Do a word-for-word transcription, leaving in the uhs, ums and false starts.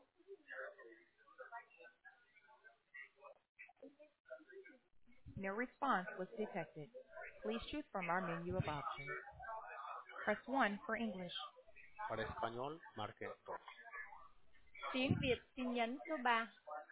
No response was detected. Please choose from our menu of options. Press one for English. Para español, marque dos. Tiếng Việt xin nhấn số ba.